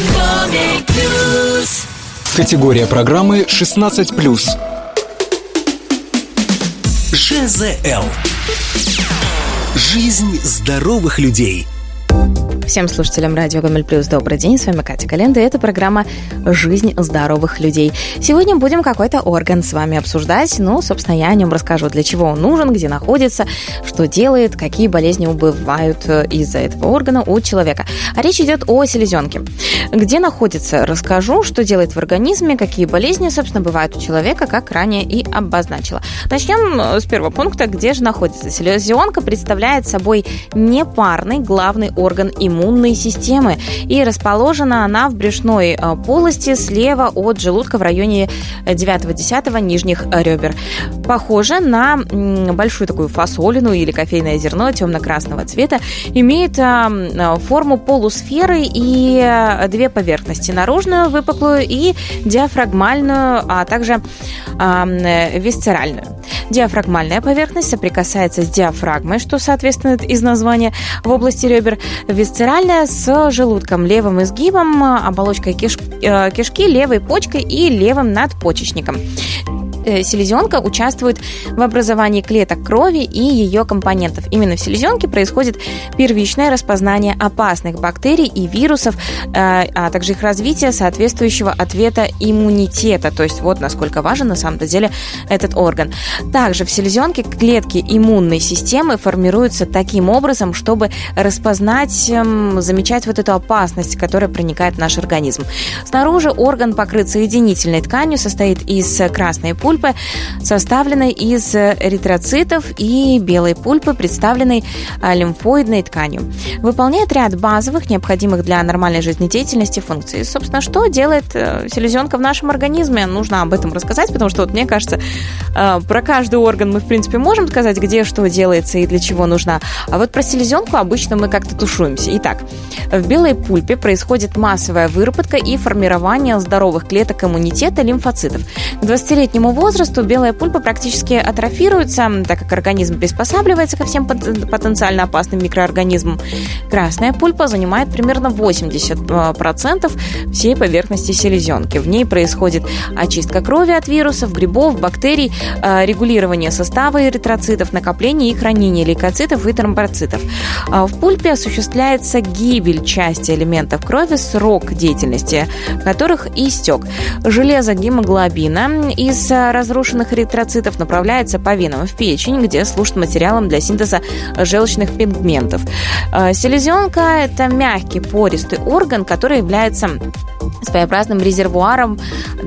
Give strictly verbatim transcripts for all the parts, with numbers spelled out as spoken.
Категория программы шестнадцать плюс. ЖЗЛ. Жизнь здоровых людей. Всем слушателям радио Гомель Плюс добрый день, с вами Катя Календа, и это программа «Жизнь здоровых людей». Сегодня будем какой-то орган с вами обсуждать, ну, собственно, я о нем расскажу, для чего он нужен, где находится, что делает, какие болезни бывают из-за этого органа у человека. А речь идет о селезенке. Где находится, расскажу, что делает в организме, какие болезни, собственно, бывают у человека, как ранее и обозначила. Начнем с первого пункта, где же находится. Селезенка представляет собой непарный главный орган иммунитета. иммунной системы, и расположена она в брюшной полости слева от желудка в районе девятого-десятого нижних ребер. Похоже на большую такую фасолину или кофейное зерно темно-красного цвета, имеет форму полусферы и две поверхности: наружную, выпуклую, и диафрагмальную, а также висцеральную. Диафрагмальная поверхность соприкасается с диафрагмой, что соответствует из названия, в области ребер. Висцеральная с желудком, левым изгибом, оболочкой киш... кишки, левой почкой и левым надпочечником. Селезенка участвует в образовании клеток крови и ее компонентов. Именно в селезенке происходит первичное распознание опасных бактерий и вирусов, а также их развитие соответствующего ответа иммунитета. То есть вот насколько важен на самом деле этот орган. Также в селезенке клетки иммунной системы формируются таким образом, чтобы распознать, замечать вот эту опасность, которая проникает в наш организм. Снаружи орган покрыт соединительной тканью, состоит из красной пульпы, составленной из эритроцитов, и белой пульпы, представленной лимфоидной тканью. Выполняет ряд базовых, необходимых для нормальной жизнедеятельности функций. Собственно, что делает селезенка в нашем организме? Нужно об этом рассказать, потому что, вот, мне кажется, про каждый орган мы, в принципе, можем сказать, где что делается и для чего нужна. А вот про селезенку обычно мы как-то тушуемся. Итак, в белой пульпе происходит массовая выработка и формирование здоровых клеток иммунитета, лимфоцитов. К двадцатилетнему возрасту белая пульпа практически атрофируется, так как организм приспосабливается ко всем потенциально опасным микроорганизмам. Красная пульпа занимает примерно восемьдесят процентов всей поверхности селезенки. В ней происходит очистка крови от вирусов, грибов, бактерий, регулирование состава эритроцитов, накопление и хранение лейкоцитов и тромбоцитов. В пульпе осуществляется гибель части элементов крови, срок деятельности которых истек. Железо гемоглобина из разрушенных эритроцитов направляется по венам в печень, где служит материалом для синтеза желчных пигментов. Селезенка – это мягкий пористый орган, который является своеобразным резервуаром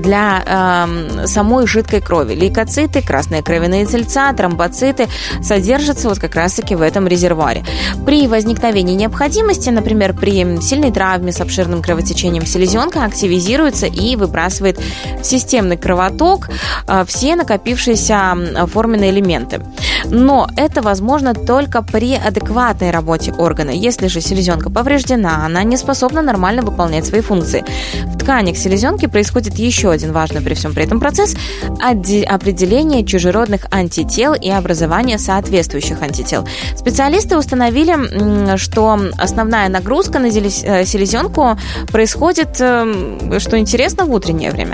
для э, самой жидкой крови. Лейкоциты, красные кровяные тельца, тромбоциты содержатся вот как раз-таки в этом резервуаре. При возникновении необходимости, например, при сильной травме с обширным кровотечением, селезенка активизируется и выбрасывает в системный кровоток э, все накопившиеся форменные элементы. Но это возможно только при адекватной работе органа. Если же селезенка повреждена, она не способна нормально выполнять свои функции. В тканях селезенки происходит еще один важный при всем при этом процесс – определение чужеродных антител и образование соответствующих антител. Специалисты установили, что основная нагрузка на селезенку происходит, что интересно, в утреннее время.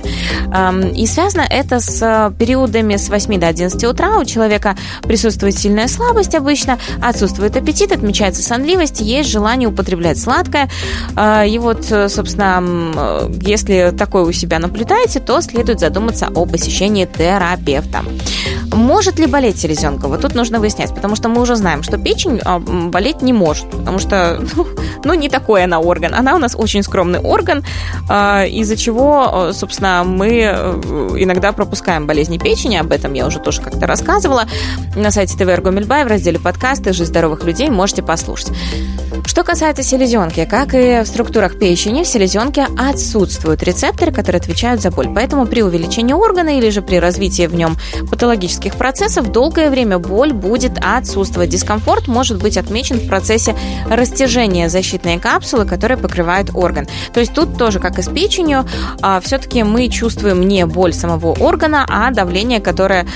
И связано это с периодами с восьми до одиннадцати утра. У человека присутствует сильная слабость обычно, отсутствует аппетит, отмечается сонливость, есть желание употреблять сладкое. И вот, собственно, если такое у себя наблюдаете, то следует задуматься о посещении терапевта. Может ли болеть селезенка? Вот тут нужно выяснять, потому что мы уже знаем, что печень болеть не может, потому что, ну, ну не такой она орган. Она у нас очень скромный орган, из-за чего, собственно, мы иногда пропускаем болезни печени. Об этом я уже тоже как-то рассказывала. На сайте ТВ Эргомельбай в разделе «Подкасты. Жизнь здоровых людей» можете послушать. Что касается селезенки, как и в структурах печени, в селезенке отсутствует отсутствуют рецепторы, которые отвечают за боль. Поэтому при увеличении органа или же при развитии в нем патологических процессов долгое время боль будет отсутствовать. Дискомфорт может быть отмечен в процессе растяжения защитной капсулы, которая покрывает орган. То есть тут тоже, как и с печенью, все-таки мы чувствуем не боль самого органа, а давление, которое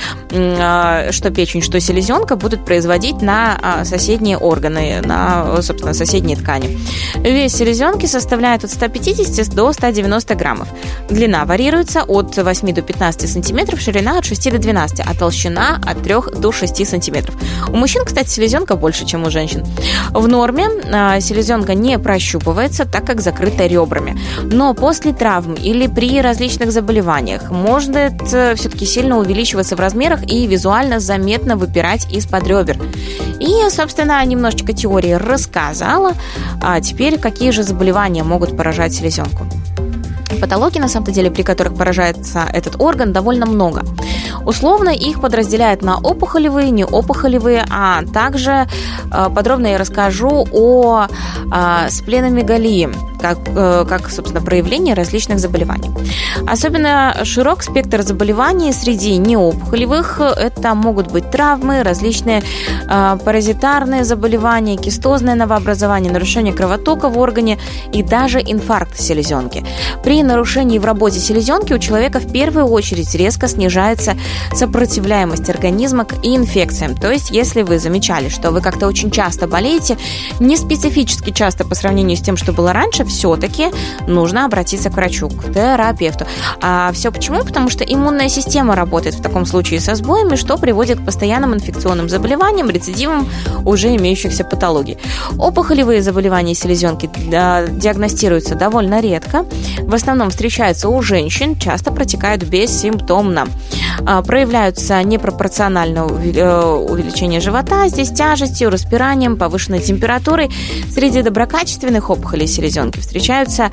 что печень, что селезенка будут производить на соседние органы, на, собственно, соседние ткани. Вес селезенки составляет от ста пятидесяти до ста девяноста граммов. Длина варьируется от восьми до пятнадцати сантиметров, ширина от шести до двенадцати, а толщина от трёх до шести сантиметров. У мужчин, кстати, селезенка больше, чем у женщин. В норме селезенка не прощупывается, так как закрыта ребрами. Но после травм или при различных заболеваниях может все-таки сильно увеличиваться в размерах и визуально заметно выпирать из-под ребер. И, собственно, немножечко теории рассказала. А теперь какие же заболевания могут поражать селезенку? Патологий, на самом деле, при которых поражается этот орган, довольно много. Условно их подразделяют на опухолевые, неопухолевые, а также подробно я расскажу о спленомегалии, как, как, собственно, проявление различных заболеваний. Особенно широк спектр заболеваний среди неопухолевых. Это могут быть травмы, различные паразитарные заболевания, кистозное новообразование, нарушение кровотока в органе и даже инфаркт селезенки. При нарушении в работе селезенки у человека в первую очередь резко снижается сопротивляемость организма к инфекциям. То есть, если вы замечали, что вы как-то очень часто болеете, не специфически часто по сравнению с тем, что было раньше, все-таки нужно обратиться к врачу, к терапевту. А все почему? Потому что иммунная система работает в таком случае со сбоями, что приводит к постоянным инфекционным заболеваниям, рецидивам уже имеющихся патологий. Опухолевые заболевания селезенки диагностируются довольно редко. В основном встречаются у женщин, часто протекают бессимптомно. Проявляются непропорционально увеличение живота, здесь тяжестью, распиранием, повышенной температурой. Среди доброкачественных опухолей селезенки встречаются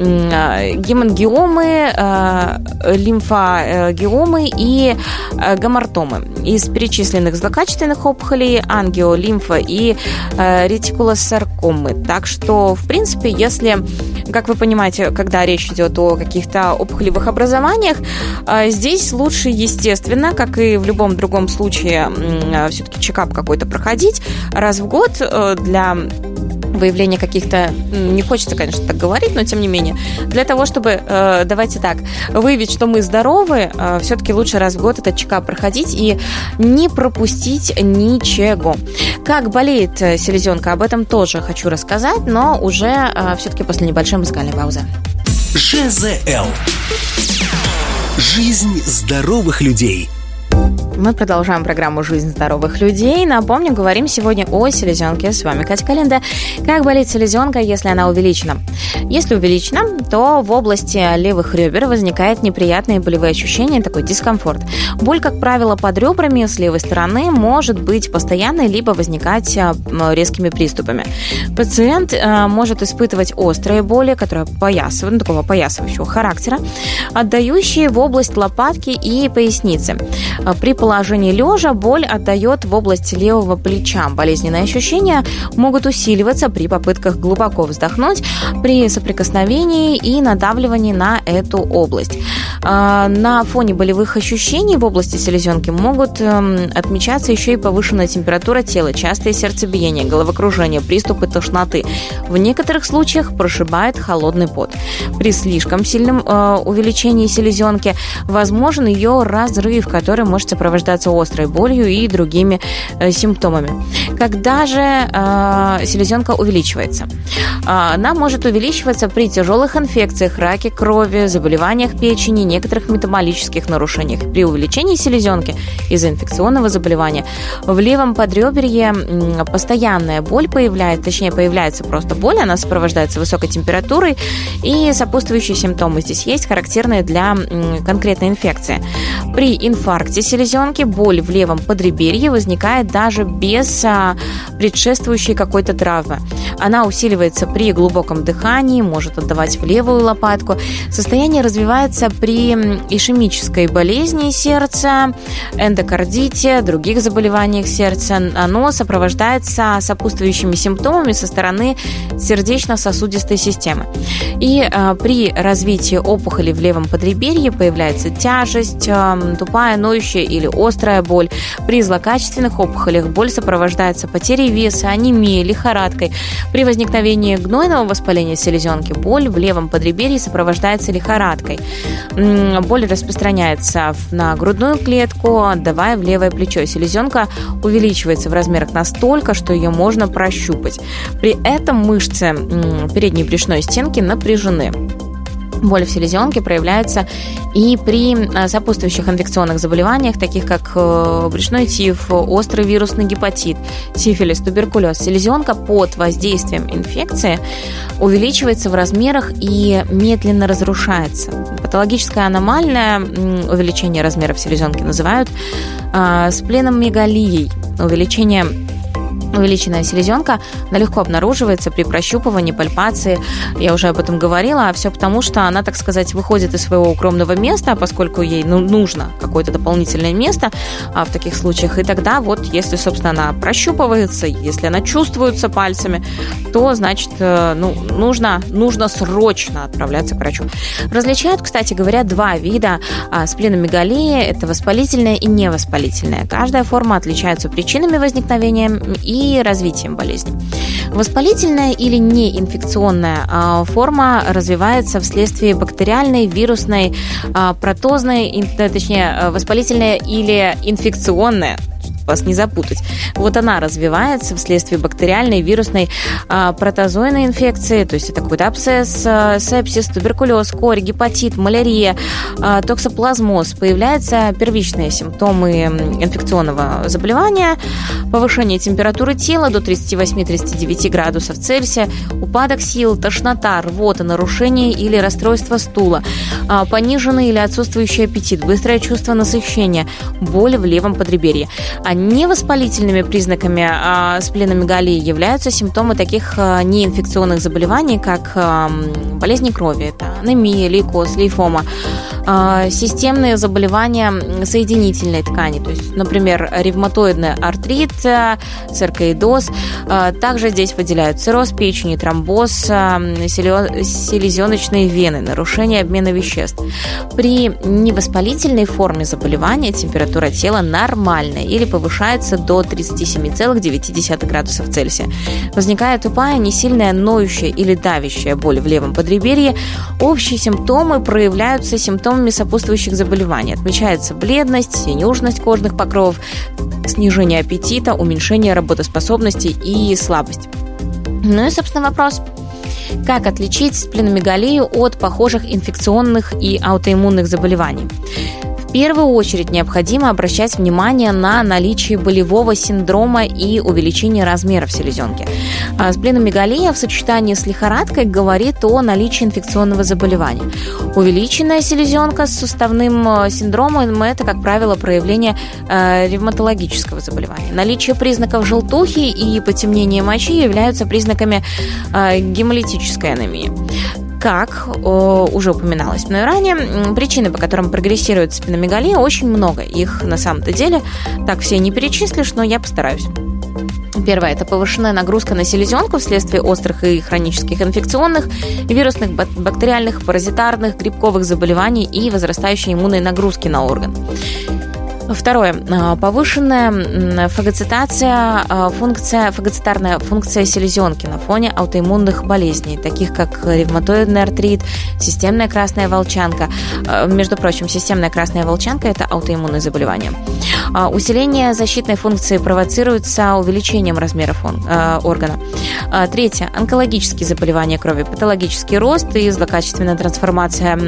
гемангиомы, лимфогиомы и гамартомы. Из перечисленных злокачественных опухолей ангио, лимфа и ретикулосаркомы. Так что, в принципе, если, как вы понимаете, когда речь идет о каких-то опухолевых образованиях, здесь лучше, естественно, как и в любом другом случае, все-таки чекап какой-то проходить раз в год для выявления каких-то, не хочется, конечно, так говорить, но тем не менее, для того, чтобы, давайте так, выявить, что мы здоровы, все-таки лучше раз в год этот чекап проходить и не пропустить ничего. Как болеет селезенка, об этом тоже хочу рассказать, но уже все-таки после небольшой музыкальной паузы. ЖЗЛ. Жизнь здоровых людей. Мы продолжаем программу «Жизнь здоровых людей». Напомню, говорим сегодня о селезенке. С вами Катя Калинда. Как болит селезенка, если она увеличена? Если увеличена, то в области левых ребер возникает неприятные болевые ощущения, такой дискомфорт. Боль, как правило, под ребрами с левой стороны может быть постоянной, либо возникать резкими приступами. Пациент может испытывать острые боли, которые поясывают, ну, такого поясывающего характера, отдающие в область лопатки и поясницы. При положении лежа боль отдает в область левого плеча. Болезненные ощущения могут усиливаться при попытках глубоко вздохнуть, при соприкосновении и надавливании на эту область. На фоне болевых ощущений в области селезенки могут отмечаться еще и повышенная температура тела, частое сердцебиение, головокружение, приступы тошноты. В некоторых случаях прошибает холодный пот. При слишком сильном увеличении селезенки возможен ее разрыв, который может сопровождаться острой болью и другими симптомами. Когда же селезенка увеличивается? Она может увеличиваться при тяжелых инфекциях, раке крови, заболеваниях печени, некоторых метаболических нарушениях. При увеличении селезенки из-за инфекционного заболевания в левом подреберье постоянная боль появляется, точнее появляется просто боль, она сопровождается высокой температурой и сопутствующие симптомы здесь есть, характерные для конкретной инфекции. При инфаркте селезенки боль в левом подреберье возникает даже без предшествующей какой-то травмы. Она усиливается при глубоком дыхании, может отдавать в левую лопатку. Состояние развивается при ишемической болезни сердца, эндокардите, других заболеваниях сердца. Оно сопровождается сопутствующими симптомами со стороны сердечно-сосудистой системы. И э, при развитии опухоли в левом подреберье появляется тяжесть, э, тупая, ноющая или острая боль. При злокачественных опухолях боль сопровождается потерей веса, анемией, лихорадкой. При возникновении гнойного воспаления селезенки боль в левом подреберье сопровождается лихорадкой. Боль распространяется на грудную клетку, отдавая в левое плечо. Селезенка увеличивается в размерах настолько, что ее можно прощупать. При этом мышцы передней брюшной стенки напряжены. Боль в селезенке проявляется и при сопутствующих инфекционных заболеваниях, таких как брюшной тиф, острый вирусный гепатит, сифилис, туберкулез. Селезенка под воздействием инфекции увеличивается в размерах и медленно разрушается. Патологическое аномальное увеличение размеров селезенки называют спленомегалией. Увеличение Увеличенная селезенка, она легко обнаруживается при прощупывании, пальпации. Я уже об этом говорила, а все потому, что она, так сказать, выходит из своего укромного места, поскольку ей ну, нужно какое-то дополнительное место а, в таких случаях. И тогда вот, если, собственно, она прощупывается, если она чувствуется пальцами, то, значит, ну, нужно, нужно срочно отправляться к врачу. Различают, кстати говоря, два вида а, спленомегалии. Это воспалительная и невоспалительная. Каждая форма отличается причинами возникновения и и развитием болезни. Воспалительная или неинфекционная форма развивается вследствие бактериальной, вирусной, протозной, точнее, воспалительная или инфекционная, вас не запутать. Вот она развивается вследствие бактериальной, вирусной, а, протозойной инфекции, то есть это какой-то абсцесс, а, сепсис, туберкулез, корь, гепатит, малярия, а, токсоплазмоз. Появляются первичные симптомы инфекционного заболевания: повышение температуры тела до тридцать восемь - тридцать девять градусов Цельсия, упадок сил, тошнота, рвота, нарушение или расстройство стула, а, пониженный или отсутствующий аппетит, быстрое чувство насыщения, боль в левом подреберье. А невоспалительными признаками а, спленомегалии являются симптомы таких а, неинфекционных заболеваний, как а, болезни крови, это анемия, лейкоз, лейфома, а, системные заболевания соединительной ткани, то есть, например, ревматоидный артрит, саркоидоз. А, также здесь выделяют цирроз печени, тромбоз, а, селезеночные вены, нарушение обмена веществ. При невоспалительной форме заболевания температура тела нормальная или повышается до тридцать семь целых девять десятых градусов Цельсия. Возникает тупая, несильная, ноющая или давящая боль в левом подреберье. Общие симптомы проявляются симптомами сопутствующих заболеваний. Отмечается бледность, синюшность кожных покровов, снижение аппетита, уменьшение работоспособности и слабость. Ну и, собственно, вопрос: как отличить спленомегалию от похожих инфекционных и аутоиммунных заболеваний? В первую очередь необходимо обращать внимание на наличие болевого синдрома и увеличение размеров селезенки. Спленомегалия в сочетании с лихорадкой говорит о наличии инфекционного заболевания. Увеличенная селезенка с суставным синдромом – это, как правило, проявление ревматологического заболевания. Наличие признаков желтухи и потемнения мочи являются признаками гемолитической анемии. Как о, уже упоминалось мной ранее, причины, по которым прогрессирует спленомегалия, очень много. Их на самом-то деле так все не перечислишь, но я постараюсь. Первое – это повышенная нагрузка на селезенку вследствие острых и хронических инфекционных, вирусных, бактериальных, паразитарных, грибковых заболеваний и возрастающей иммунной нагрузки на орган. Второе. Повышенная фагоцитация, функция, фагоцитарная функция селезенки на фоне аутоиммунных болезней, таких как ревматоидный артрит, системная красная волчанка. Между прочим, системная красная волчанка – это аутоиммунное заболевание. Усиление защитной функции провоцируется увеличением размеров органа. Третье. Онкологические заболевания крови, патологический рост и злокачественная трансформация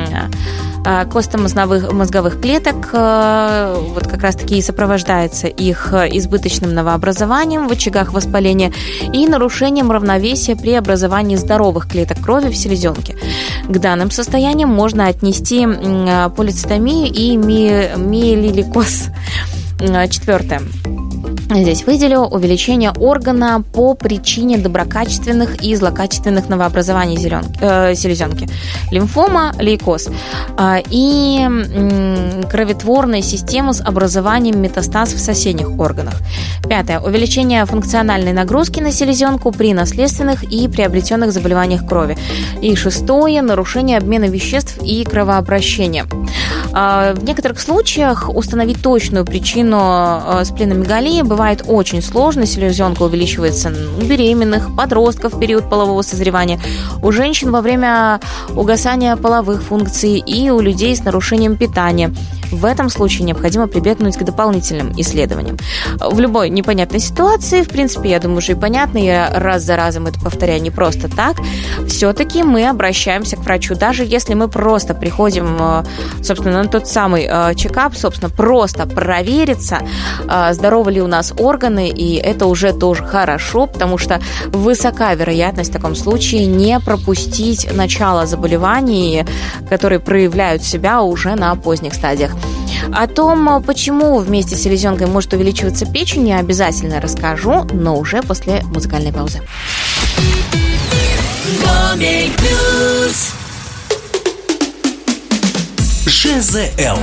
костно-мозговых мозговых клеток, вот как раз-таки и сопровождается их избыточным новообразованием в очагах воспаления и нарушением равновесия при образовании здоровых клеток крови в селезенке. К данным состояниям можно отнести полицитомию и миелиликоз. Четвертое. Здесь выделю увеличение органа по причине доброкачественных и злокачественных новообразований зеленки, э, селезенки, лимфома, лейкоз э, и э, кроветворной системы с образованием метастаз в соседних органах. Пятое. Увеличение функциональной нагрузки на селезенку при наследственных и приобретенных заболеваниях крови. И шестое. Нарушение обмена веществ и кровообращения. Э, в некоторых случаях установить точную причину э, сплиномегалии бывает очень сложно. Селезенка увеличивается у беременных, подростков в период полового созревания, у женщин во время угасания половых функций и у людей с нарушением питания. В этом случае необходимо прибегнуть к дополнительным исследованиям. В любой непонятной ситуации, в принципе, я думаю, уже и понятно, я раз за разом это повторяю не просто так, все-таки мы обращаемся к врачу, даже если мы просто приходим, собственно, на тот самый чекап, собственно, просто провериться, здоровы ли у нас органы, и это уже тоже хорошо, потому что высока вероятность в таком случае не пропустить начало заболеваний, которые проявляют себя уже на поздних стадиях. О том, почему вместе с селезенкой может увеличиваться печень, я обязательно расскажу, но уже после музыкальной паузы. ЖЗЛ.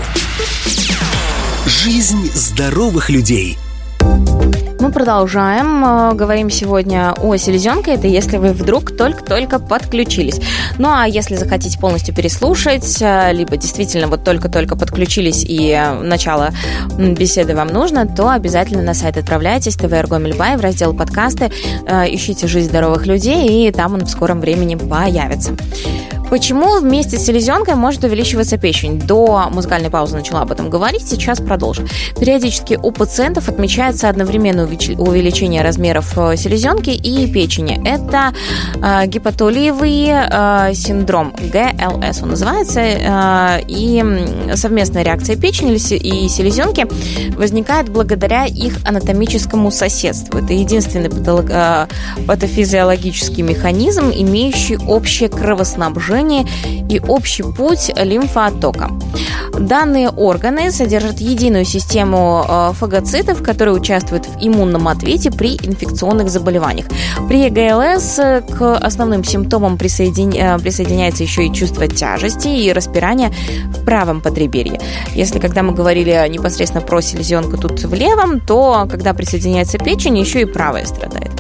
Жизнь здоровых людей. Мы продолжаем. Говорим сегодня о селезенке. Это если вы вдруг только-только подключились. Ну, а если захотите полностью переслушать, либо действительно вот только-только подключились и начало беседы вам нужно, то обязательно на сайт отправляйтесь, тэ вэ эр Гомель-Бай, в раздел подкасты, ищите «Жизнь здоровых людей», и там он в скором времени появится. Почему вместе с селезенкой может увеличиваться печень? До музыкальной паузы начала об этом говорить, сейчас продолжу. Периодически у пациентов отмечается одновременное увеличение размеров селезенки и печени. Это э, гепатолиевый э, синдром, гэ эл эс он называется, э, и совместная реакция печени и селезенки возникает благодаря их анатомическому соседству. Это единственный патолог, э, патофизиологический механизм, имеющий общее кровоснабжение и общий путь лимфооттока. Данные органы содержат единую систему фагоцитов, которые участвуют в иммунном ответе при инфекционных заболеваниях. При гэ эл эс к основным симптомам присоединя... присоединяется еще и чувство тяжести и распирания в правом подреберье. Если когда мы говорили непосредственно про селезенку тут в левом, то когда присоединяется печень, еще и правая страдает.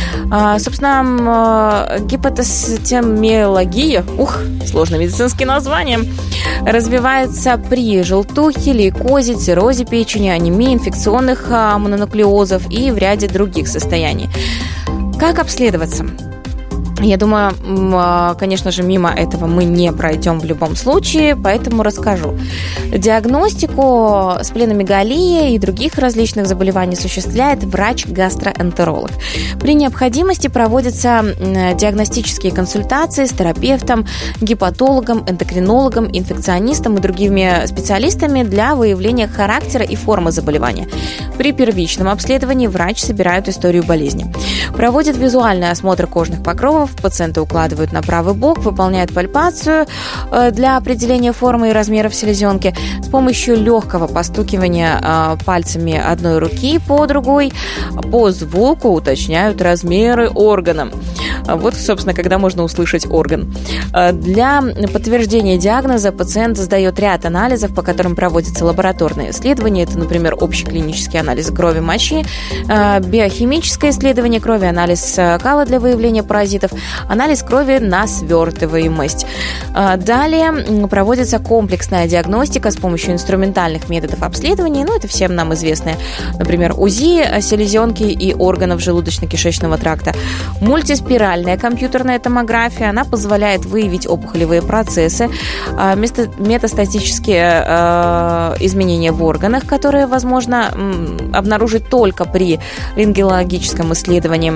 Собственно, гепатостомиалгия, ух, сложное медицинское название, развивается при желтухе, лейкозе, циррозе печени, анемии, инфекционных мононуклеозов и в ряде других состояний. Как обследоваться? Я думаю, конечно же, мимо этого мы не пройдем в любом случае, поэтому расскажу. Диагностику сплиномегалии и других различных заболеваний осуществляет врач-гастроэнтеролог. При необходимости проводятся диагностические консультации с терапевтом, гепатологом, эндокринологом, инфекционистом и другими специалистами для выявления характера и формы заболевания. При первичном обследовании врач собирает историю болезни. Проводит визуальный осмотр кожных покровов, пациента укладывают на правый бок, выполняют пальпацию для определения формы и размеров селезенки. С помощью легкого постукивания пальцами одной руки по другой по звуку уточняют размеры органа. Вот, собственно, когда можно услышать орган. Для подтверждения диагноза пациент сдает ряд анализов, по которым проводятся лабораторные исследования. Это, например, общий клинический анализ крови, мочи, биохимическое исследование крови, анализ кала для выявления паразитов, анализ крови на свертываемость. Далее проводится комплексная диагностика с помощью инструментальных методов обследования. Ну, это всем нам известные, например, УЗИ селезенки и органов желудочно-кишечного тракта. Мультиспиральная компьютерная томография, она позволяет выявить опухолевые процессы, метастатические изменения в органах, которые возможно обнаружить только при рентгенологическом исследовании.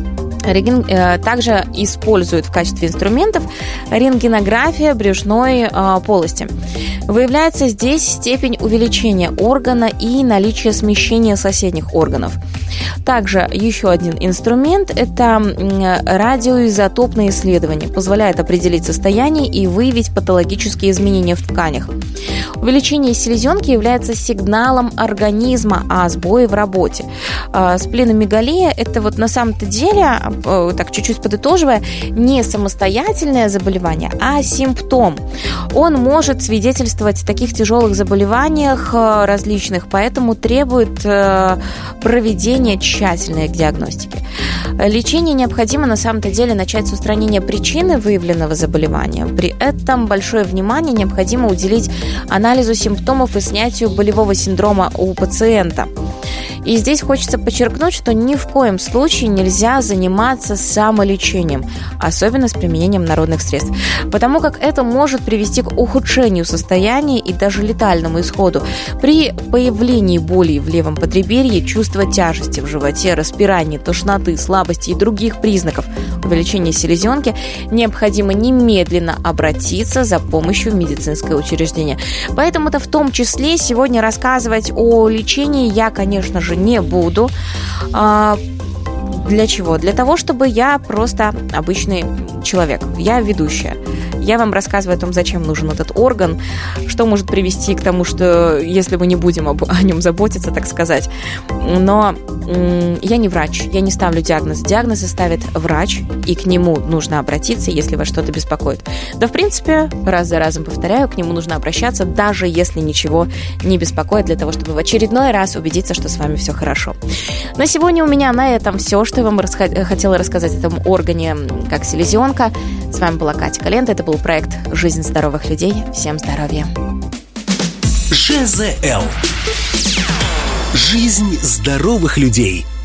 Также используют в качестве инструментов рентгенография брюшной полости. Выявляется здесь степень увеличения органа и наличие смещения соседних органов. Также еще один инструмент – это радиоизотопные исследования. Позволяет определить состояние и выявить патологические изменения в тканях. Увеличение селезенки является сигналом организма о сбое в работе. Спленомегалия – это вот на самом-то деле, так чуть-чуть подытоживая, не самостоятельное заболевание, а симптом. Он может свидетельствовать о таких тяжелых заболеваниях различных, поэтому требует проведения тщательной диагностики. Лечение необходимо на самом-то деле начать с устранения причины выявленного заболевания. При этом большое внимание необходимо уделить анализу симптомов и снятию болевого синдрома у пациента. И здесь хочется подчеркнуть, что ни в коем случае нельзя заниматься самолечением, особенно с применением народных средств, потому как это может привести к ухудшению состояния и даже летальному исходу. При появлении боли в левом подреберье, чувства тяжести в животе, распирания, тошноты, слабости и других признаков увеличения селезенки необходимо немедленно обратиться за помощью в медицинское учреждение. Поэтому-то в том числе сегодня рассказывать о лечении я, конечно же, не буду. Для чего? Для того, чтобы я просто обычный человек. Я ведущая. Я вам рассказываю о том, зачем нужен этот орган, что может привести к тому, что если мы не будем об, о нем заботиться, так сказать. Но м- я не врач, я не ставлю диагноз. Диагнозы ставит врач, и к нему нужно обратиться, если вас что-то беспокоит. Да, в принципе, раз за разом повторяю, к нему нужно обращаться, даже если ничего не беспокоит, для того, чтобы в очередной раз убедиться, что с вами все хорошо. На сегодня у меня на этом все, что я вам расх- хотела рассказать о этом органе, как селезенка. С вами была Катя Калента. Это был проект «Жизнь здоровых людей». Всем здоровья. ЖЗЛ. Жизнь здоровых людей.